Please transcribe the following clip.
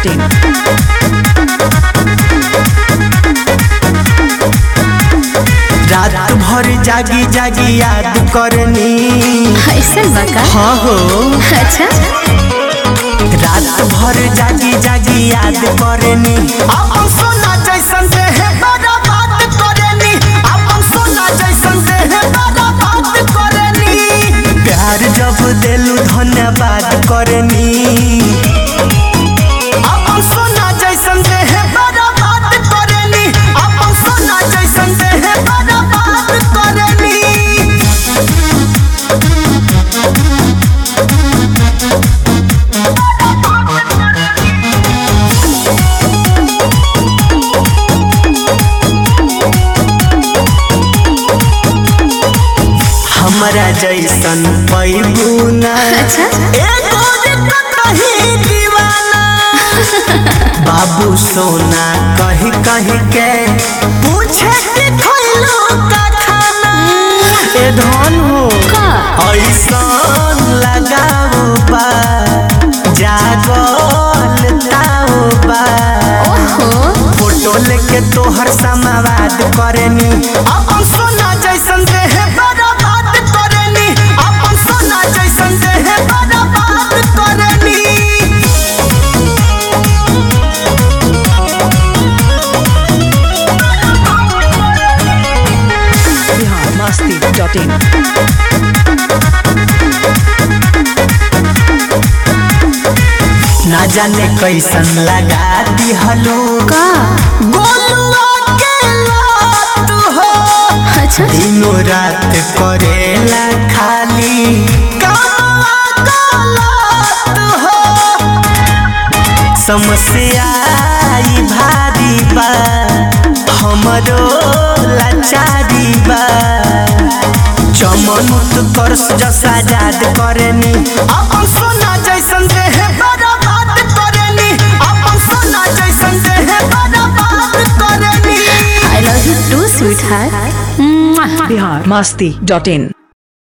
biharmasti.in. रात भर जागी जागी याद करनी ऐसा बका हाँ हो अच्छा रात भर जागी जागी याद करनी अपन सोना जैसन देह बड़ा बात करनी अपन सोना जैसन देह बड़ा बात करनी प्यार जब दिलू धन्यवाद करनी अपन सोना जैसन देह बड़ा बात करनी अपन सोना जैसन देह बड़ा बात करनी हमरा जैसन पैबू ना अच्छा एगो कहीं दीवाना बाबू सोना कहीं कहीं के पूछे कि खइलो का खाना ए धन हो का ऐसन लगाओ बा जागल ताओ बा ओहो फोटो लेके तोहर समावाद करनी अपन सोना जैसन देह बड़ा बात करनी अपन सोना जैसन देह बड़ा बात करनी biharmasti.in. ना जाने कैसन लगा दिहलो का गोलुआ के लात हो अच्छा दिनों रात करेला खाली कामवा गलत हो समस्या ई भारी बा हमरो लाचारी बा चमन उत्कर्ष जसा आजाद करनी अपन सोना जैसन देह बड़ा बात करनी अपन सोना जैसन देह बड़ा बात करनी I love you too sweetheart biharmasti.in.